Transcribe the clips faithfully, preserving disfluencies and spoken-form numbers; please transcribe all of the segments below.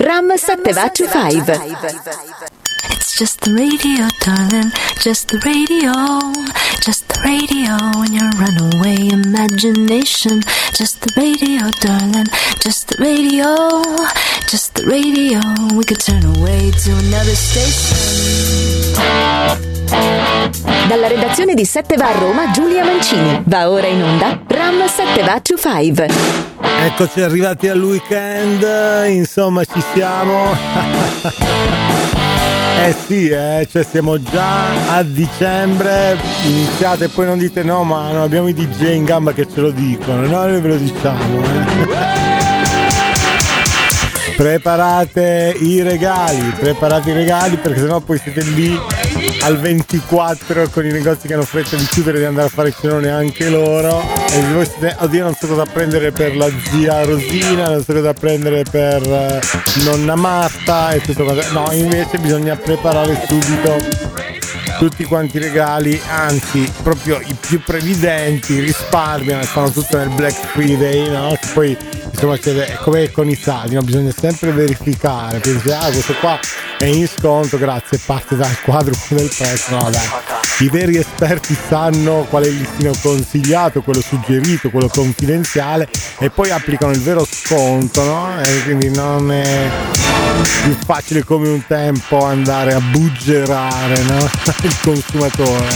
Ram settecentoventucinque. It's just the radio, darling, just the radio, just the radio in your runaway imagination. Just the radio, darling, just the radio, just the radio. We could turn away to another station. Dalla redazione di sette va a Roma, Giulia Mancini. Va ora in onda Ram settecentoventucinque. Eccoci arrivati al weekend, insomma ci siamo. Eh sì, eh, cioè siamo già a dicembre, iniziate e poi non dite no, ma non abbiamo i D J in gamba che ce lo dicono, no, noi ve lo diciamo. Eh. Preparate i regali, preparate i regali perché sennò poi siete lì al ventiquattro con i negozi che hanno fretta di chiudere, di andare a fare cenone anche loro e voi siete, oddio non so cosa prendere per la zia Rosina, non so cosa prendere per uh, nonna Marta e tutto cosa. No, invece bisogna preparare subito tutti quanti i regali, anzi proprio i più previdenti risparmiano e fanno tutto nel Black Friday, no? Che poi insomma è come con i saldi, no? Bisogna sempre verificare, pensi ah questo qua è in sconto, grazie, parte dal quadruplo del prezzo. No dai, i veri esperti sanno qual è il listino consigliato, quello suggerito, quello confidenziale e poi applicano il vero sconto, no? E quindi non è più facile come un tempo andare a buggerare, no? Il consumatore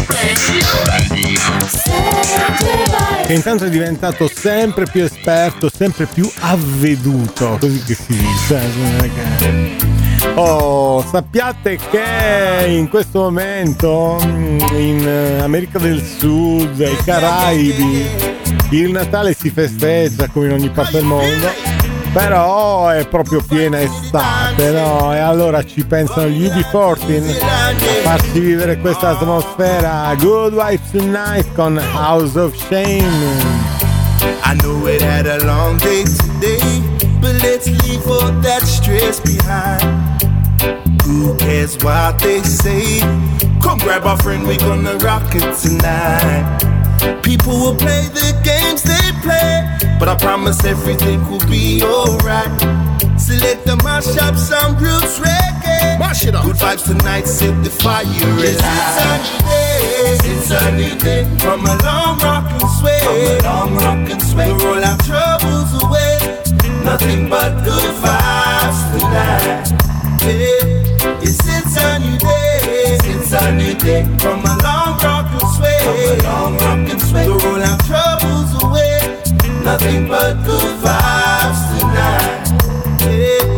che intanto è diventato sempre più esperto, sempre più avveduto, così che si dice. Oh, sappiate che in questo momento in America del Sud, ai Caraibi, il Natale si festeggia come in ogni parte del mondo, però è proprio piena estate, no? E allora ci pensano gli U B quattordici a farci vivere questa atmosfera. Good Vibes Tonight con House of Shame. I know it had a long day today, but let's leave all that stress behind. Who cares what they say? Come grab our friend, we gonna rock it tonight. People will play the games they play, but I promise everything will be alright. Select the mash up some roots reggae. Mash it up. Good vibes tonight, set the fire red. It's a new day. From a long rockin' sway. From a long rockin' sway. To roll our troubles away. Nothing but good vibes tonight. Yeah. Yes, it's a new day. It's a new day. From a long rockin' sway. From a long rockin' sway. To roll our troubles away. Nothing but good vibes tonight. Yeah.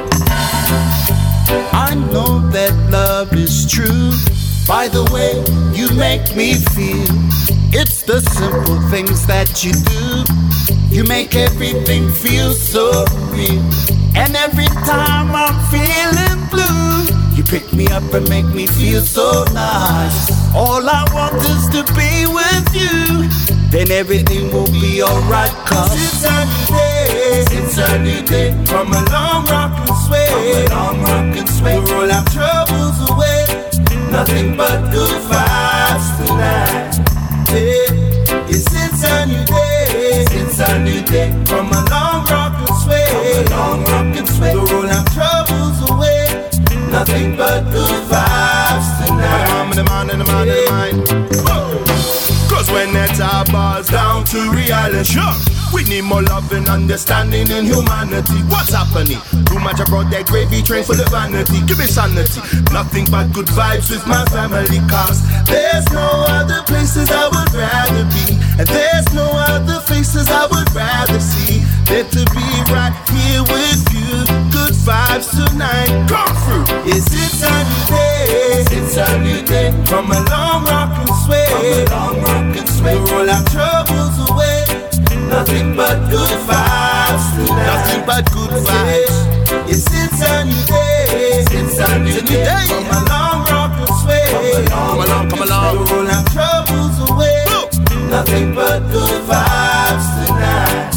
I know that love is true. By the way you make me feel, it's the simple things that you do. You make everything feel so real. And every time I'm feeling blue, you pick me up and make me feel so nice. All I want is to be with you, then everything will be alright. Cause it's a new day, it's a new day. From a long rockin' sway, from a long rockin' sway. To roll our troubles away. Nothing but good vibes tonight. Yeah. Yes, it's a new day. It's a new day. From a long rockin' sway. From a long rockin' sway. To roll our troubles away. Nothing but good vibes tonight. I'm in the mind, in the mind, in the mind. Cause when that our bars down to reality, sure. We need more love and understanding and humanity. What's happening? Too much about that gravy train for the vanity. Give me sanity. Nothing but good vibes with my family. Cause there's no other places I would rather be, and there's no other faces I would rather see than to be right here with you. Good vibes tonight. Come through. Yes, it's a new day. It's a new day. From a long rockin' sway. From a long rockin' sway. To roll our troubles away. Nothing but good vibes tonight. Nothing but good vibes. Yes, it's a new day. It's a new day. From a long rockin' sway. Come along, come along. To roll our troubles away. Boom. Nothing but good vibes tonight.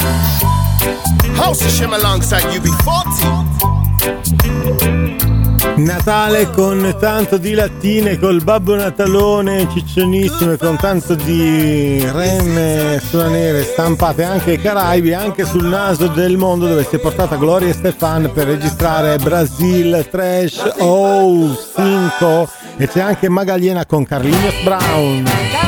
House of Shim alongside U B forty. Natale con tanto di lattine, col Babbo Natalone ciccionissimo e con tanto di renne sulla nere stampate anche ai Caraibi, anche sul naso del mondo, dove si è portata Gloria Estefan per registrare Brasil Trash Oh cinque, e c'è anche Magalhães con Carlinhos Brown.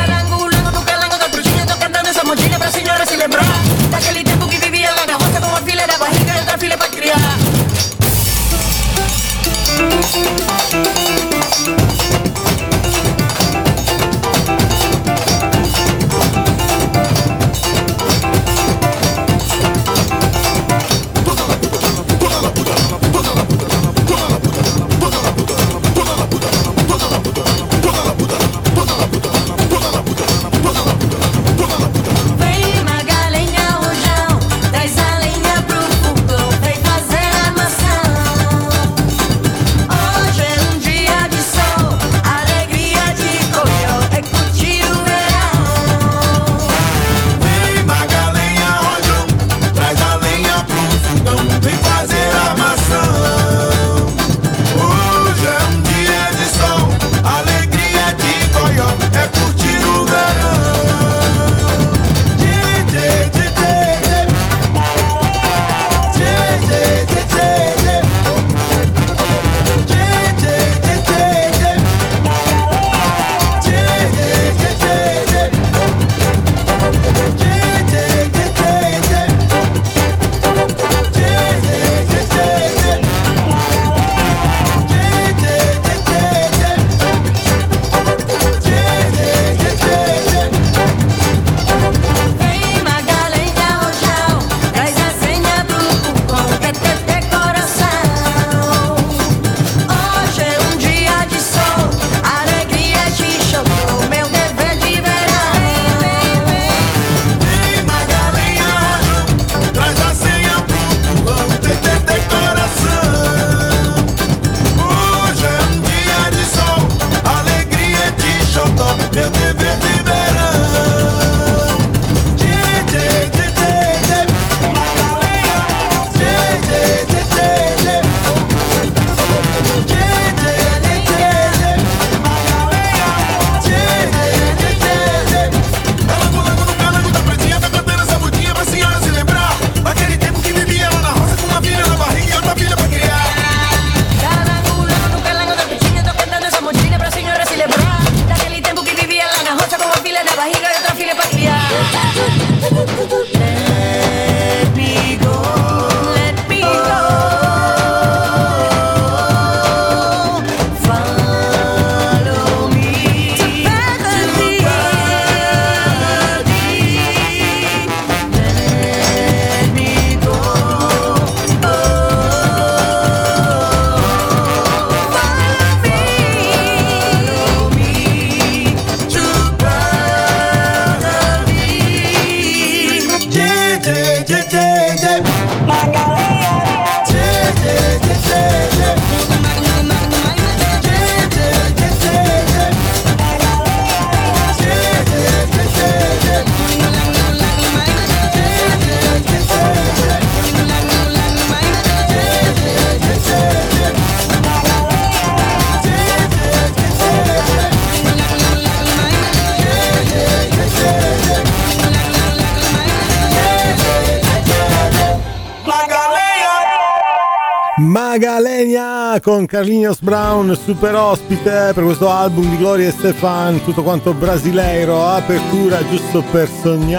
Magalhães con Carlinhos Brown, super ospite per questo album di Gloria Estefan, tutto quanto brasileiro, apertura giusto per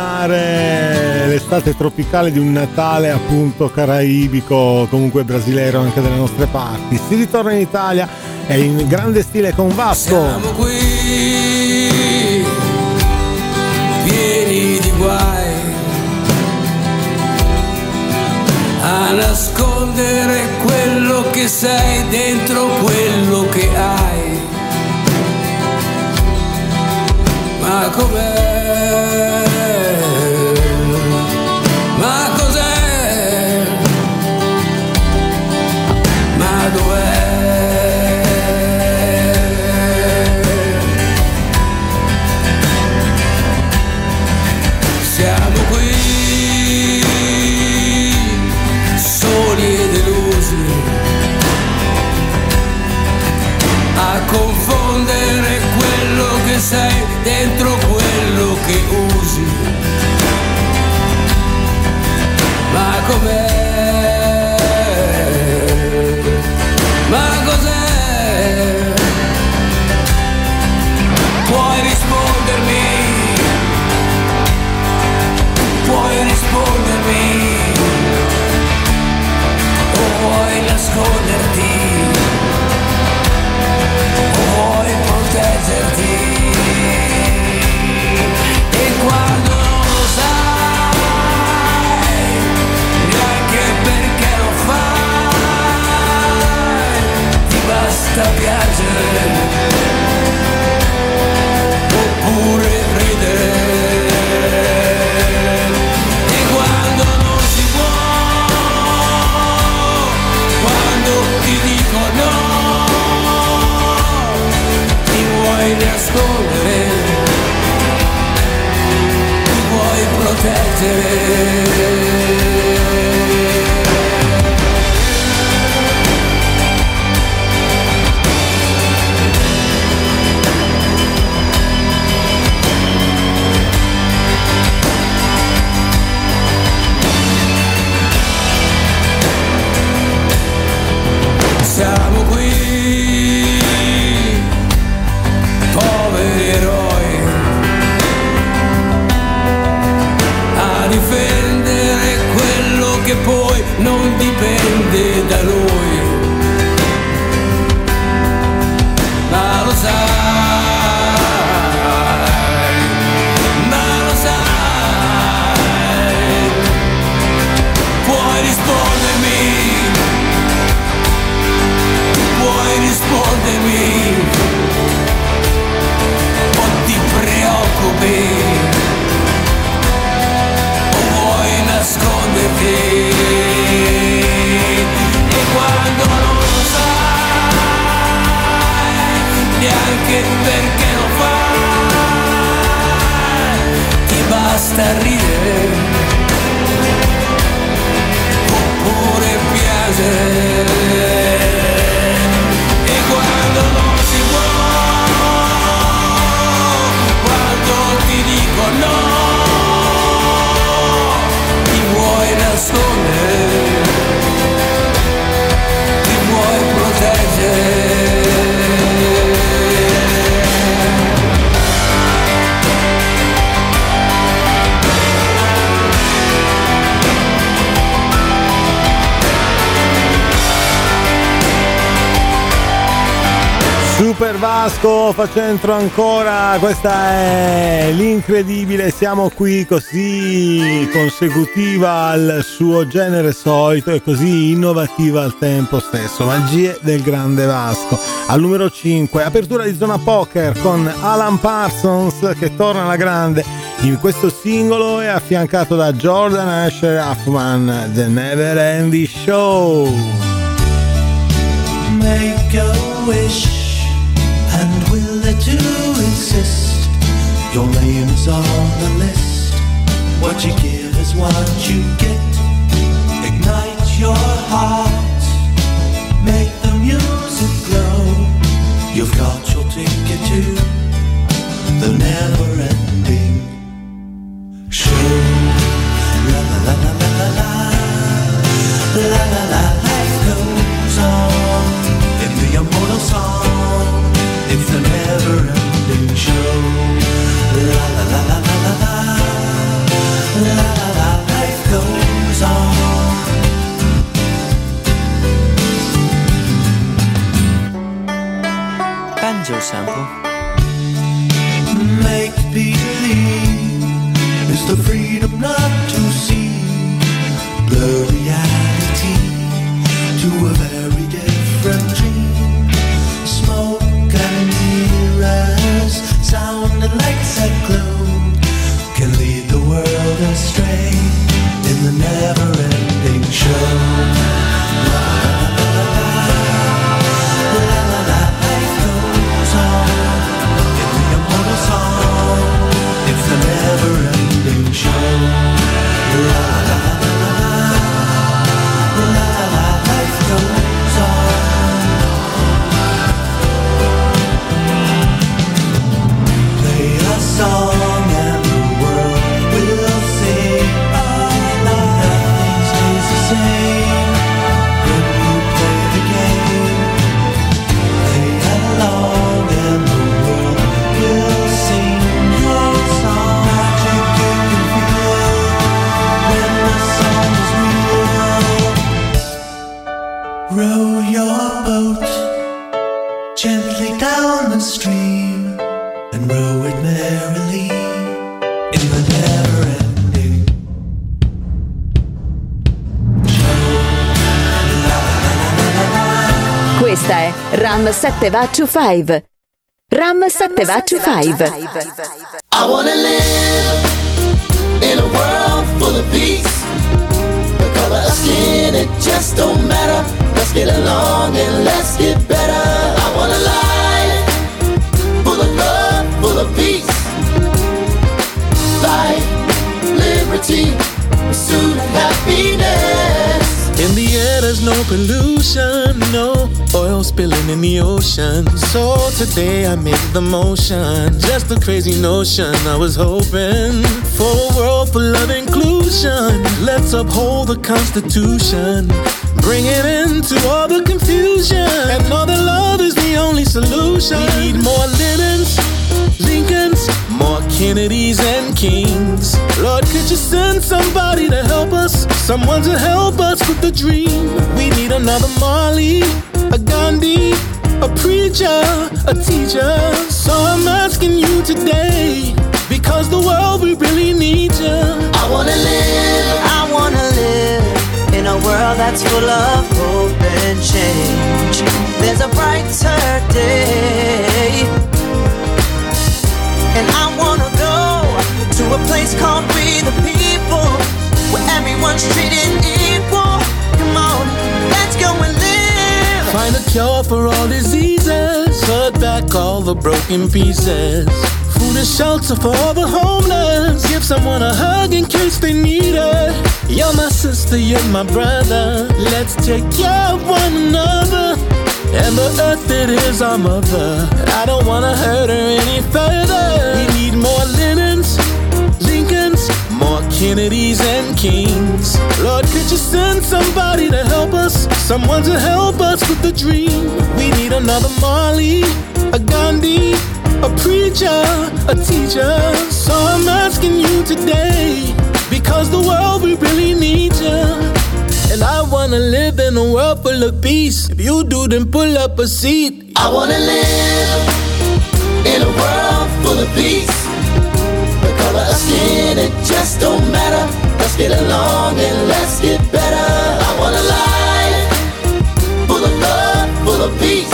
sognare l'estate tropicale di un Natale appunto caraibico, comunque brasileiro anche dalle nostre parti. Si ritorna in Italia e in grande stile con Vasco. Siamo qui, pieni di guai, a nascondere quello che sei dentro quello che hai. Ma com'è? Ma cos'è? Ma dov'è? Siamo qui, soli e delusi, che usi. Ma com'è? Ma cos'è? Puoi rispondermi? Puoi rispondermi? O vuoi nasconderti? O vuoi proteggerti? E quando non lo sai, neanche perché lo fai, ti basta piangere oppure ridere. E quando non si può, quando ti dico no, ti vuoi nascondere, ti vuoi proteggere. Siamo qui, poveri eroi, a difendere quello che poi non dipende da noi. Ma lo sai, ma lo sai, puoi rispondermi, puoi rispondermi, o ti preoccupi, o vuoi nasconderti. E quando non lo sai, neanche perché lo fai, ti basta ridere oppure piangere. E quando non si può, quando ti dico no, ti vuoi nascondere, ti vuoi proteggere. Super Vasco fa centro ancora, questa è l'incredibile, siamo qui così consecutiva al suo genere solito e così innovativa al tempo stesso, magie del grande Vasco. Al numero cinque, apertura di zona poker con Alan Parsons che torna alla grande in questo singolo e affiancato da Jordan Asher Huffman, The Never Ending Show. Make a wish and we'll let you insist. Your name's on the list. What you give is what you get. Ignite your heart, make the music glow. You've got your ticket to the never-ending show. La la la la la la la la la la. Life goes on in the immortal song. It's the never-ending show. La la la la la la la la la la. Life goes on. Banjo sample. Make believe is the freedom not to see the reality to a very different dream. Smoke and mirrors, sound and lights that glow can lead the world astray in the never-ending show. La la la la la la la la. Life goes on in the immortal song. It's the never-ending show. Questa è Ram sette va to five. Ram sette va to five. I wanna live in a world full of peace. The color of skin, it just don't matter. Let's get along and let's get better. I want a life full of love, full of peace. Life, liberty, pursuit of happiness. In the air there's no pollution, no oil spilling in the ocean. So today I made the motion, just a crazy notion. I was hoping for a world full of inclusion. Let's uphold the Constitution, bring it into all the confusion, and know that love is the only solution. We need more Lennons, Lincolns, more Kennedys and Kings. Lord, could you send somebody to help us, someone to help us with the dream? We need another Marley, a Gandhi, a preacher, a teacher. So I'm asking you today, because the world, we really need you. I wanna live, I wanna live in a world that's full of hope and change. There's a brighter day, and I wanna go to a place called We the People, where everyone's treated equal. Come on, let's go and live. Find a cure for all diseases, put back all the broken pieces. Food and shelter for all the homeless, give someone a hug in case they need it. You're my sister, you're my brother, let's take care of one another. And the earth, it is our mother, I don't wanna hurt her any further. We need more Lennons, Lincolns, more Kennedys and Kings. Lord, could you send somebody to help us, someone to help us with the dream? We need another Marley, a Gandhi, a preacher, a teacher. So I'm asking you today, because the world, we really need you. And I wanna live in a world full of peace. If you do, then pull up a seat. I wanna live in a world full of peace. The color of skin, it just don't matter. Let's get along and let's get better. I want a life full of love, full of peace.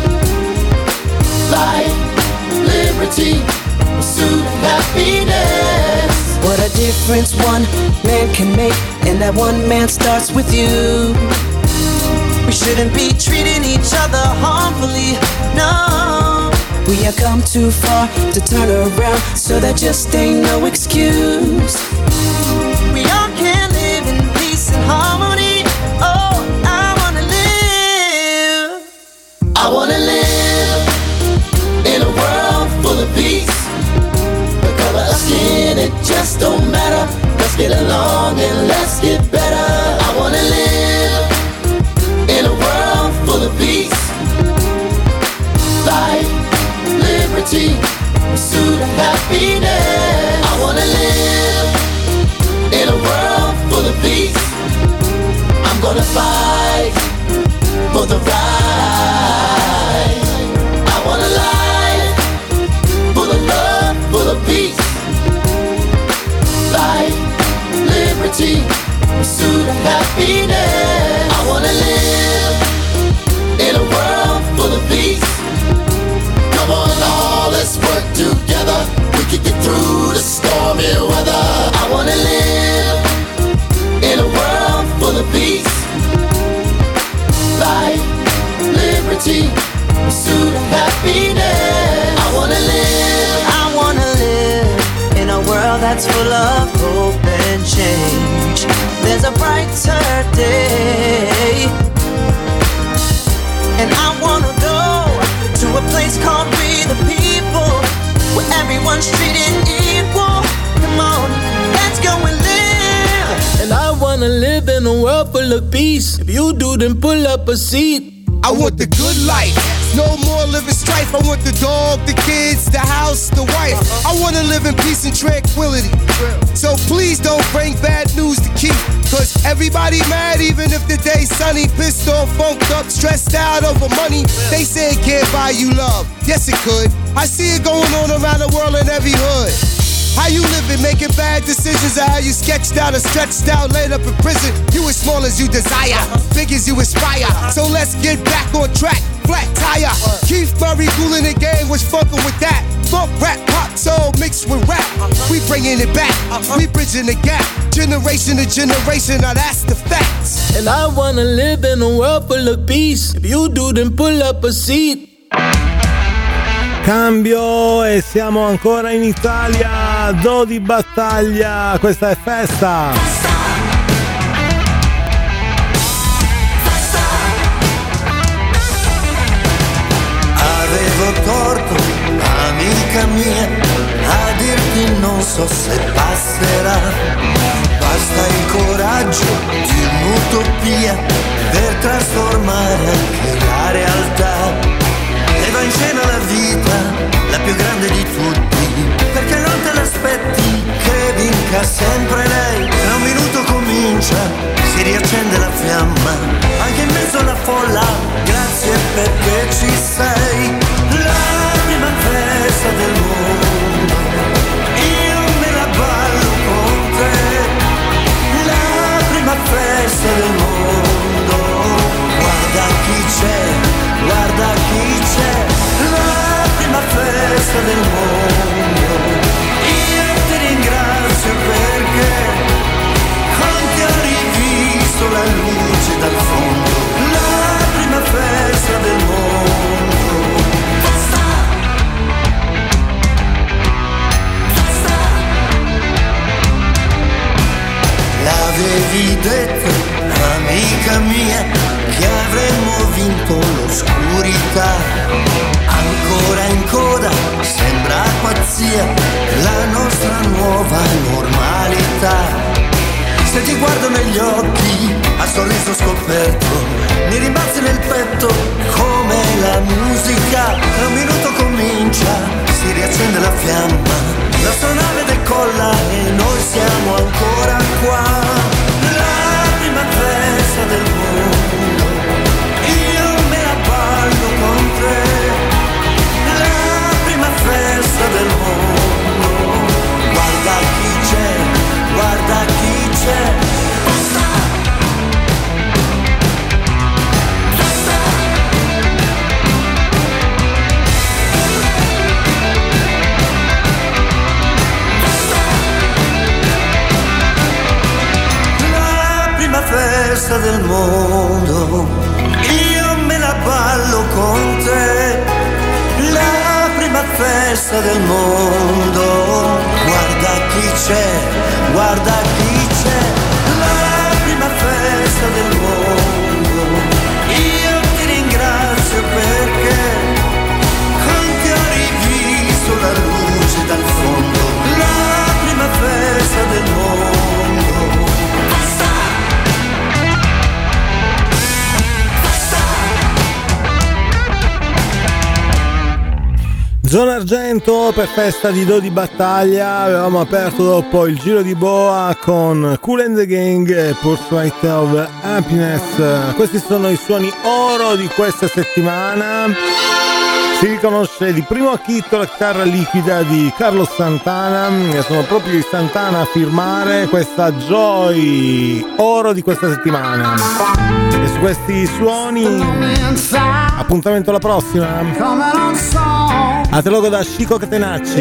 Life, liberty, pursuit of happiness. What a difference one man can make, and that one man starts with you. We shouldn't be treating each other harmfully, no. We have come too far to turn around, so that just ain't no excuse. We all can live in peace and harmony. Oh, I wanna live. I wanna live in a world full of peace. The color of skin, it just don't matter. Let's get along and let's get better. I wanna live in a world full of peace. Life, liberty, pursuit of happiness. I wanna live in a world full of peace. I'm gonna fight for the right. I want a life full of love, full of peace. Life, liberty, pursuit of happiness. I wanna live in a world full of peace. Come on, all, let's work together. We can get through the stormy weather. I wanna live in a world full of peace. Life, liberty, pursuit of happiness. I wanna live, I wanna live in a world that's full of hope and change. There's a brighter day, and I wanna go to a place called We the People, where everyone's treated equal. Come on, let's go and live. And I wanna live in a world full of peace. If you do, then pull up a seat. I want the good life, no more living strife. I want the dog, the kids, the house, the wife. I wanna live in peace and tranquility. So please don't bring bad news to keep, cause everybody mad even if the day's sunny. Pissed off, funked up, stressed out over money. They say it can't buy you love, yes it could. I see it going on around the world in every hood. How you living, making bad decisions, or how you sketched out or stretched out, laid up in prison. You as small as you desire, big as you aspire. So let's get back on track, flat tire. Keith Murray, Kool in the Gang was fucking with that. Funk, rap, pop, soul mixed with rap. We bringing it back, we bridging the gap. Generation to generation, now that's the facts. And I wanna live in a world full of peace. If you do, then pull up a seat. Cambio e siamo ancora in Italia. Do di battaglia, questa è Festa. Avevo torto, amica mia, a dirti non so se passerà. Basta il coraggio di un'utopia per trasformare anche la realtà. E va in scena la vita, la più grande di tutti, perché non te l'aspetti che vinca sempre lei. Tra un minuto comincia, si riaccende la fiamma, anche in mezzo alla folla, grazie perché ci sei. La prima festa del mondo, io me la ballo con te. La prima festa del mondo, guarda chi c'è, guarda chi c'è. La prima festa del mondo, io ti ringrazio perché anche ho rivisto la luce dal fondo. La prima festa del mondo. Festa, festa. L'avevi detto, amica mia, che avremmo vinto l'oscurità. Ancora in coda, sembra pazzia, la nostra nuova normalità. Se ti guardo negli occhi, a sorriso scoperto, mi rimbalzi nel petto come la musica. Tra un minuto comincia, si riaccende la fiamma, l'astronave decolla e noi siamo ancora qua. La prima festa del mondo, io me la ballo con te. La prima festa del mondo, guarda chi c'è, guarda chi c'è. Festa, festa. La prima festa del mondo, io me la ballo con te. La prima festa del mondo, guarda chi c'è, guarda chi c'è. La prima festa del mondo, io ti ringrazio perché anche ho rivisto la luce dal fondo. La prima festa del mondo. Festa, festa. Zona Argento per Festa di Do di battaglia. Avevamo aperto dopo il giro di boa con Kool and the Gang e Pursuit of Happiness. Questi sono i suoni oro di questa settimana. Si riconosce di primo acchito la chitarra liquida di Carlos Santana, e sono proprio i Santana a firmare questa Joy oro di questa settimana. E su questi suoni appuntamento alla prossima. A te logo da Chico Catenacci.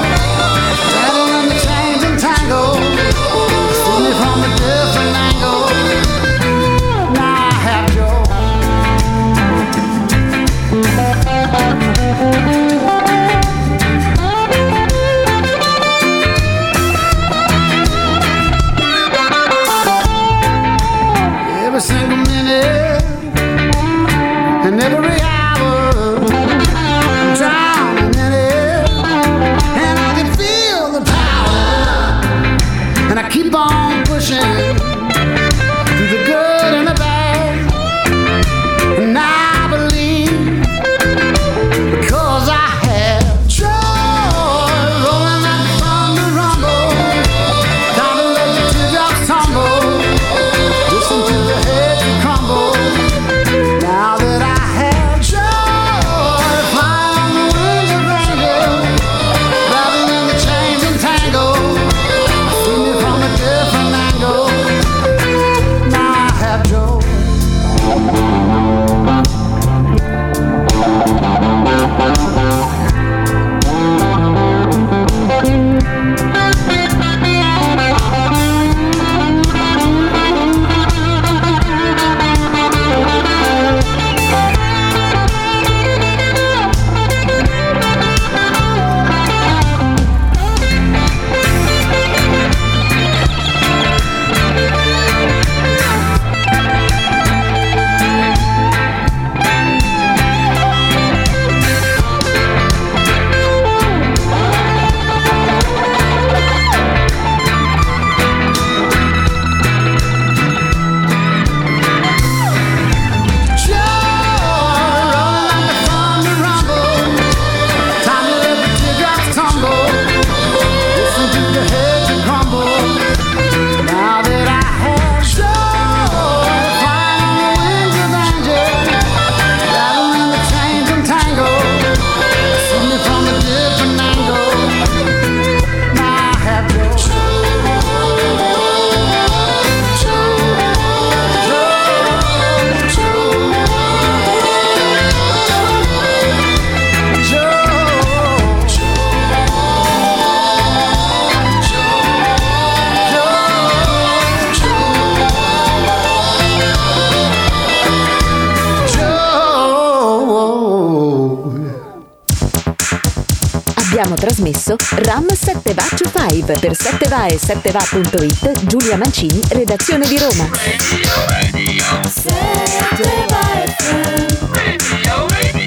From a different angle. abbiamo trasmesso Ram sette Va to cinque. Per sette Va e sette Va punto it, Giulia Mancini, redazione di Roma. Radio, radio. sette Va F M. Radio, radio.